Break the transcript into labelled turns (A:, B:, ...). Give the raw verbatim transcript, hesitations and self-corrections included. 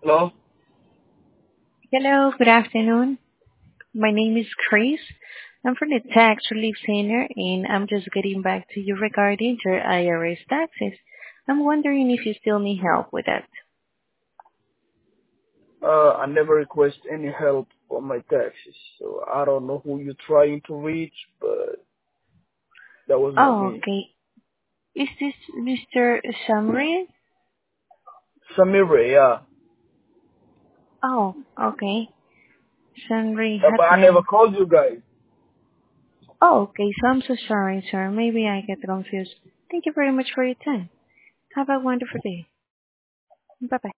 A: Hello?
B: Hello, good afternoon. My name is Chris. I'm from the Tax Relief Center, and I'm just getting back to you regarding your I R S taxes. I'm wondering if you still need help with that.
A: Uh, I never request any help for my taxes, so I don't know who you're trying to reach, but that was not
B: Oh,
A: me.
B: okay. Is this mister Shamri?
A: Samira, yeah.
B: Oh, okay. Shamri
A: Uh, but I never
B: Hatman.
A: called you guys.
B: Oh, okay. So I'm so sorry, sir. Maybe I get confused. Thank you very much for your time. Have a wonderful day. Bye-bye.